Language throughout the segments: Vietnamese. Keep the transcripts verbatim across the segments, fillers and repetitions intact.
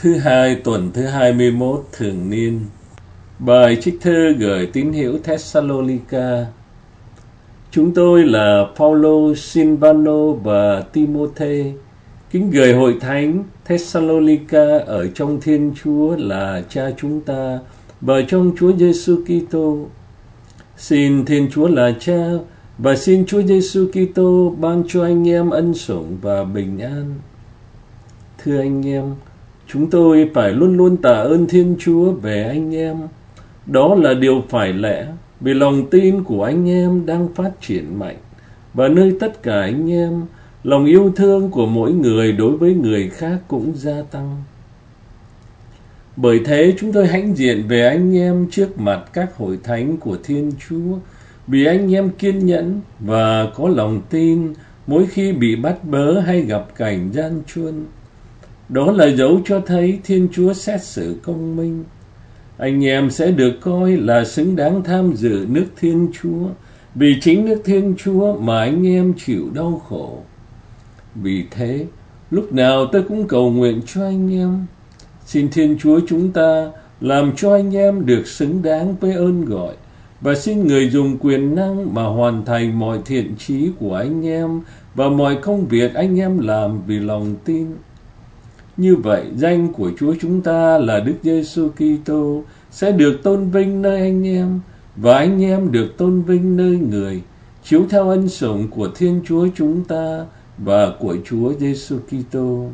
Thứ hai tuần thứ hai mươi mốt thường niên. Bài trích thư gửi tín hữu Thessalonica. Chúng tôi là Phaolô, Silvano và Timôthê kính gửi hội thánh Thessalonica ở trong Thiên Chúa là Cha chúng ta và trong Chúa Giêsu Kitô. Xin Thiên Chúa là Cha và xin Chúa Giêsu Kitô ban cho anh em ân sủng và bình an. Thưa anh em, chúng tôi phải luôn luôn tạ ơn Thiên Chúa về anh em. Đó là điều phải lẽ, vì lòng tin của anh em đang phát triển mạnh, và nơi tất cả anh em, lòng yêu thương của mỗi người đối với người khác cũng gia tăng. Bởi thế chúng tôi hãnh diện về anh em trước mặt các hội thánh của Thiên Chúa, vì anh em kiên nhẫn và có lòng tin mỗi khi bị bắt bớ hay gặp cảnh gian truân. Đó là dấu cho thấy Thiên Chúa xét xử công minh. Anh em sẽ được coi là xứng đáng tham dự nước Thiên Chúa, vì chính nước Thiên Chúa mà anh em chịu đau khổ. Vì thế, lúc nào tôi cũng cầu nguyện cho anh em. Xin Thiên Chúa chúng ta làm cho anh em được xứng đáng với ơn gọi, và xin Người dùng quyền năng mà hoàn thành mọi thiện chí của anh em và mọi công việc anh em làm vì lòng tin. Như vậy, danh của Chúa chúng ta là Đức Giêsu Kitô sẽ được tôn vinh nơi anh em, và anh em được tôn vinh nơi người, chiếu theo ân sủng của Thiên Chúa chúng ta và của Chúa Giêsu Kitô.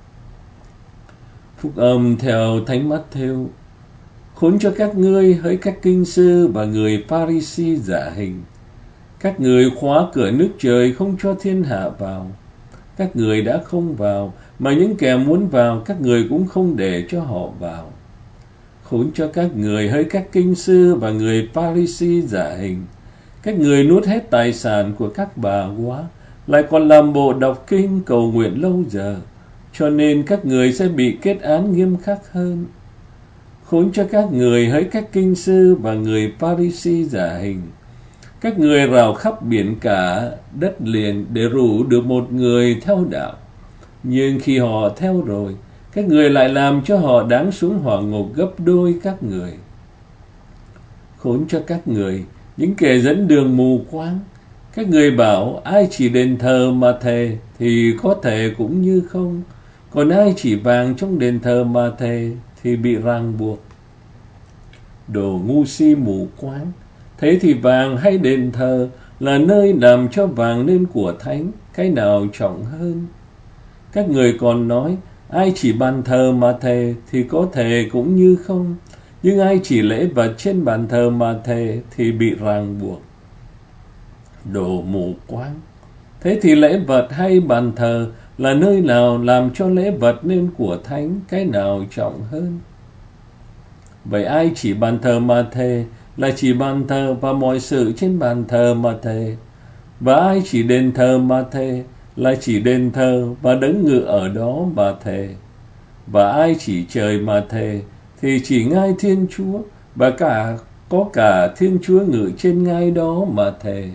Phúc âm theo Thánh Mát-thêu. Khốn cho các ngươi hỡi các kinh sư và người Pha-ri-si giả hình, các người khóa cửa nước trời không cho thiên hạ vào. Các người đã không vào, mà những kẻ muốn vào các người cũng không để cho họ vào. Khốn cho các người hỡi các kinh sư và người Pha-ri-si giả hình, các người nuốt hết tài sản của các bà quá, lại còn làm bộ đọc kinh cầu nguyện lâu giờ, cho nên các người sẽ bị kết án nghiêm khắc hơn. Khốn cho các người hỡi các kinh sư và người Pha-ri-si giả hình, các người rào khắp biển cả đất liền để rủ được một người theo đạo, nhưng khi họ theo rồi, các người lại làm cho họ đáng xuống hỏa ngục gấp đôi các người. Khốn cho các người, những kẻ dẫn đường mù quáng, các người bảo ai chỉ đền thờ mà thề thì có thể cũng như không, còn ai chỉ vàng trong đền thờ mà thề thì bị ràng buộc. Đồ ngu si mù quáng, thế thì vàng hay đền thờ là nơi làm cho vàng nên của thánh, cái nào trọng hơn? Các người còn nói, ai chỉ bàn thờ mà thề thì có thể cũng như không, nhưng ai chỉ lễ vật trên bàn thờ mà thề thì bị ràng buộc. Đồ mù quáng, thế thì lễ vật hay bàn thờ là nơi nào làm cho lễ vật nên của thánh, cái nào trọng hơn? Vậy ai chỉ bàn thờ mà thề là chỉ bàn thờ và mọi sự trên bàn thờ mà thề, và ai chỉ đền thờ mà thề là chỉ đền thờ và đấng ngự ở đó mà thề, và ai chỉ trời mà thề thì chỉ ngai Thiên Chúa và cả có cả Thiên Chúa ngự trên ngai đó mà thề.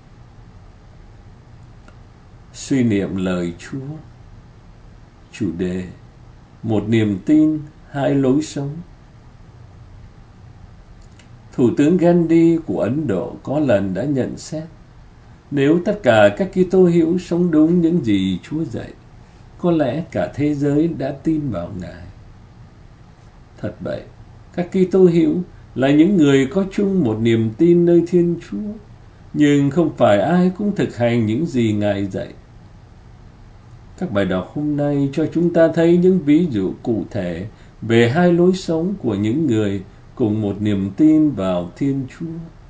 Suy niệm lời Chúa. Chủ đề: một niềm tin, hai lối sống. Thủ tướng Gandhi của Ấn Độ có lần đã nhận xét, nếu tất cả các Kitô hữu sống đúng những gì Chúa dạy, có lẽ cả thế giới đã tin vào Ngài. Thật vậy, các Kitô hữu là những người có chung một niềm tin nơi Thiên Chúa, nhưng không phải ai cũng thực hành những gì Ngài dạy. Các bài đọc hôm nay cho chúng ta thấy những ví dụ cụ thể về hai lối sống của những người cùng một niềm tin vào Thiên Chúa.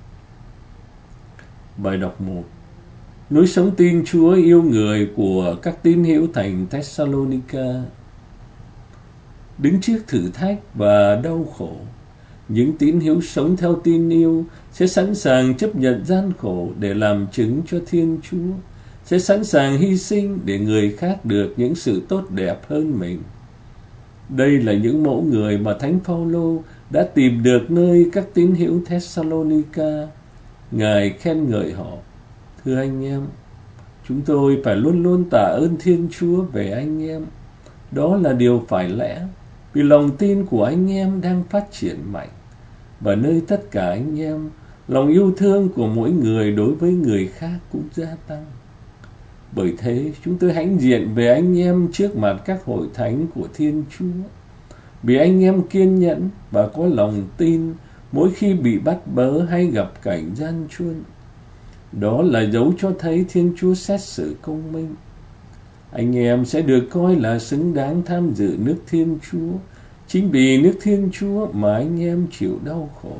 Bài đọc một. Lối sống tin Chúa yêu người của các tín hữu thành Thessalonica. Đứng trước thử thách và đau khổ, những tín hữu sống theo tin yêu sẽ sẵn sàng chấp nhận gian khổ để làm chứng cho Thiên Chúa, sẽ sẵn sàng hy sinh để người khác được những sự tốt đẹp hơn mình. Đây là những mẫu người mà Thánh Phaolô đã tìm được nơi các tín hữu Thessalonica. Ngài khen ngợi họ. Thưa anh em, chúng tôi phải luôn luôn tạ ơn Thiên Chúa về anh em. Đó là điều phải lẽ. vì lòng tin của anh em đang phát triển mạnh. Và nơi tất cả anh em, lòng yêu thương của mỗi người đối với người khác cũng gia tăng. Bởi thế, chúng tôi hãnh diện về anh em trước mặt các hội thánh của Thiên Chúa. Vì anh em kiên nhẫn và có lòng tin mỗi khi bị bắt bớ hay gặp cảnh gian truân. Đó là dấu cho thấy Thiên Chúa xét xử công minh. Anh em sẽ được coi là xứng đáng tham dự nước Thiên Chúa, chính vì nước Thiên Chúa mà anh em chịu đau khổ.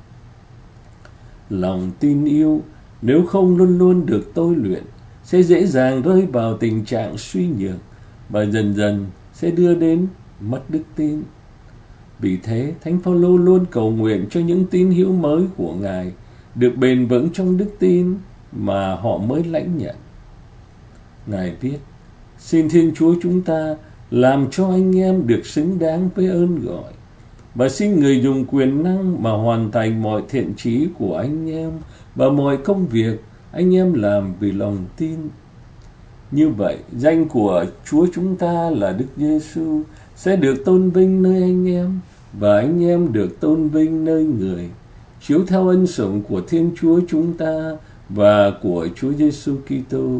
Lòng tin yêu, nếu không luôn luôn được tôi luyện, sẽ dễ dàng rơi vào tình trạng suy nhược và dần dần sẽ đưa đến mất đức tin. Vì thế, Thánh Phaolô luôn cầu nguyện cho những tín hữu mới của Ngài được bền vững trong đức tin mà họ mới lãnh nhận. Ngài viết: xin Thiên Chúa chúng ta làm cho anh em được xứng đáng với ơn gọi, và xin Người dùng quyền năng mà hoàn thành mọi thiện chí của anh em và mọi công việc anh em làm vì lòng tin. Như vậy, danh của Chúa chúng ta là Đức Giêsu sẽ được tôn vinh nơi anh em, và anh em được tôn vinh nơi người, chiếu theo ân sủng của Thiên Chúa chúng ta và của Chúa Giêsu Kitô.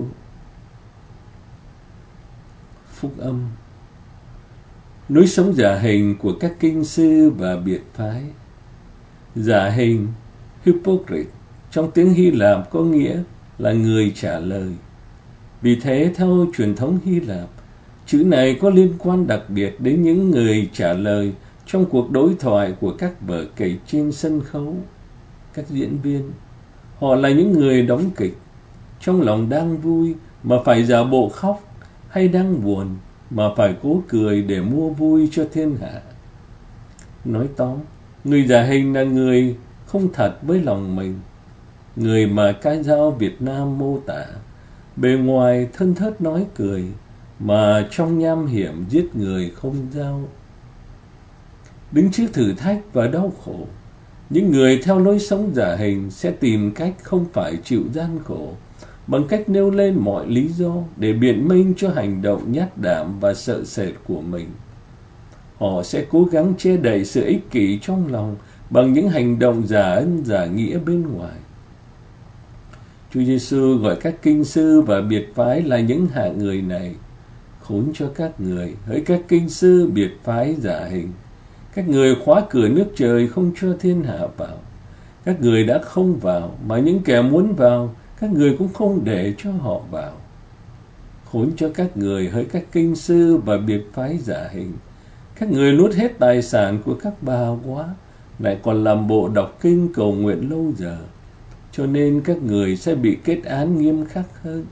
Phúc âm. Lối sống giả hình của các kinh sư và biệt phái. Giả hình, hypocrite, trong tiếng Hy Lạp có nghĩa là người trả lời. Vì thế, theo truyền thống Hy Lạp, chữ này có liên quan đặc biệt đến những người trả lời trong cuộc đối thoại của các vở kịch trên sân khấu. Các diễn viên, họ là những người đóng kịch, trong lòng đang vui mà phải giả bộ khóc, hay đang buồn mà phải cố cười để mua vui cho thiên hạ. Nói tóm, người giả hình là người không thật với lòng mình, người mà ca dao Việt Nam mô tả, bề ngoài thân thớt nói cười, mà trong nham hiểm giết người không dao. Đứng trước thử thách và đau khổ, những người theo lối sống giả hình sẽ tìm cách không phải chịu gian khổ, bằng cách nêu lên mọi lý do để biện minh cho hành động nhát đảm và sợ sệt của mình. Họ sẽ cố gắng che đậy sự ích kỷ trong lòng bằng những hành động giả ân giả nghĩa bên ngoài. Chúa Giêsu gọi các kinh sư và biệt phái là những hạng người này. Khốn cho các người, hỡi các kinh sư biệt phái giả hình, các người khóa cửa nước trời không cho thiên hạ vào. Các người đã không vào, mà những kẻ muốn vào, các người cũng không để cho họ vào. Khốn cho các người, hỡi các kinh sư và biệt phái giả hình, các người nuốt hết tài sản của các bà quá, lại còn làm bộ đọc kinh cầu nguyện lâu giờ, cho nên các người sẽ bị kết án nghiêm khắc hơn.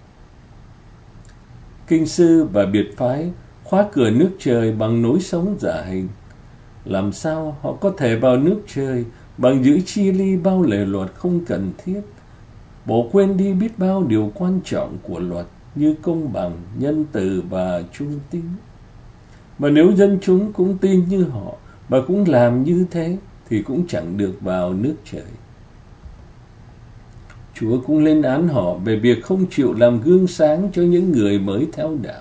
Kinh sư và biệt phái khóa cửa nước trời bằng lối sống giả hình. Làm sao họ có thể vào nước trời bằng giữ chi ly bao lề luật không cần thiết, bỏ quên đi biết bao điều quan trọng của luật như công bằng, nhân từ và trung tín. Mà nếu dân chúng cũng tin như họ và cũng làm như thế thì cũng chẳng được vào nước trời. Chúa cũng lên án họ về việc không chịu làm gương sáng cho những người mới theo đạo.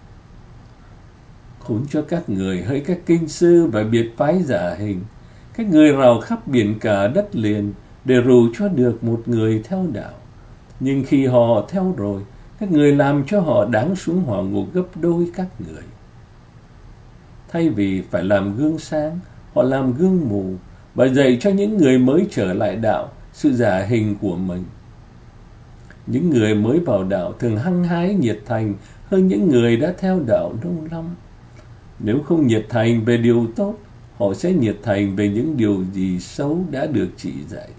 Khốn cho các người, hỡi các kinh sư và biệt phái giả hình, các người rào khắp biển cả đất liền để rủ cho được một người theo đạo. Nhưng khi họ theo rồi, các người làm cho họ đáng xuống hỏa ngục gấp đôi các người. Thay vì phải làm gương sáng, họ làm gương mù và dạy cho những người mới trở lại đạo sự giả hình của mình. Những người mới vào đạo thường hăng hái nhiệt thành hơn những người đã theo đạo lâu năm. Nếu không nhiệt thành về điều tốt, họ sẽ nhiệt thành về những điều gì xấu đã được chỉ dạy.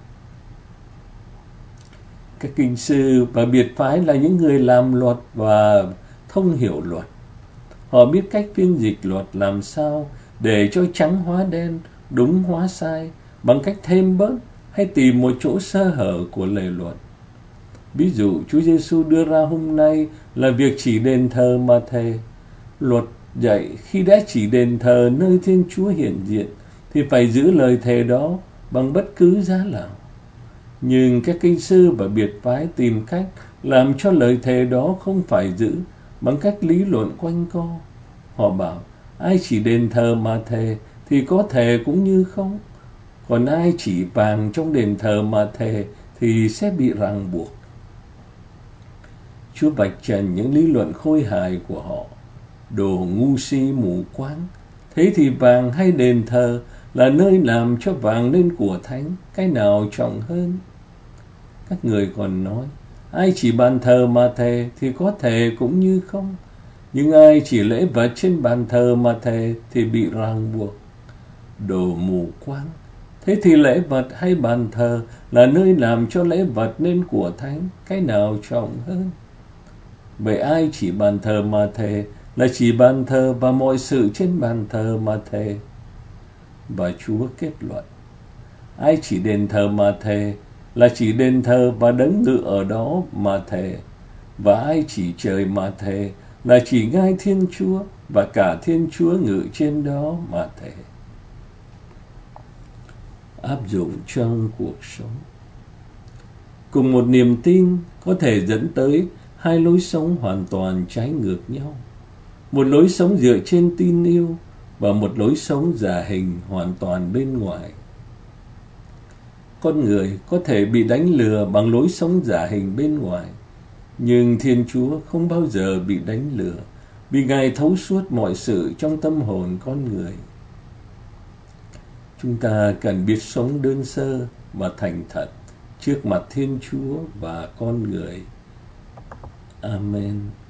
Các kinh sư và biệt phái là những người làm luật và thông hiểu luật. Họ biết cách phiên dịch luật làm sao để cho trắng hóa đen, đúng hóa sai, bằng cách thêm bớt hay tìm một chỗ sơ hở của lề luật. Ví dụ Chúa Giêsu đưa ra hôm nay là việc chỉ đền thờ mà thề. Luật dạy khi đã chỉ đền thờ nơi Thiên Chúa hiện diện thì phải giữ lời thề đó bằng bất cứ giá nào. Nhưng các kinh sư và biệt phái tìm cách làm cho lời thề đó không phải giữ bằng cách lý luận quanh co. Họ bảo Ai chỉ đền thờ mà thề thì có thề cũng như không. Còn ai chỉ vàng trong đền thờ mà thề thì sẽ bị ràng buộc. Chúa vạch trần những lý luận khôi hài của họ. Đồ ngu si mù quáng. Thế thì vàng hay đền thờ là nơi làm cho vàng nên của thánh, cái nào trọng hơn? Các người còn nói, ai chỉ bàn thờ mà thề thì có thề cũng như không. Nhưng ai chỉ lễ vật trên bàn thờ mà thề thì bị ràng buộc. Đồ mù quáng. Thế thì lễ vật hay bàn thờ là nơi làm cho lễ vật nên của thánh, cái nào trọng hơn? Vậy ai chỉ bàn thờ mà thề là chỉ bàn thờ và mọi sự trên bàn thờ mà thề. Và Chúa kết luận, ai chỉ đền thờ mà thề là chỉ đền thờ và đấng ngự ở đó mà thề. Và ai chỉ trời mà thề là chỉ ngai Thiên Chúa và cả Thiên Chúa ngự trên đó mà thề. Áp dụng trong cuộc sống. Cùng một niềm tin có thể dẫn tới hai lối sống hoàn toàn trái ngược nhau. Một lối sống dựa trên tin yêu và một lối sống giả hình hoàn toàn bên ngoài. Con người có thể bị đánh lừa bằng lối sống giả hình bên ngoài, nhưng Thiên Chúa không bao giờ bị đánh lừa, vì Ngài thấu suốt mọi sự trong tâm hồn con người. Chúng ta cần biết sống đơn sơ và thành thật trước mặt Thiên Chúa và con người. Amen.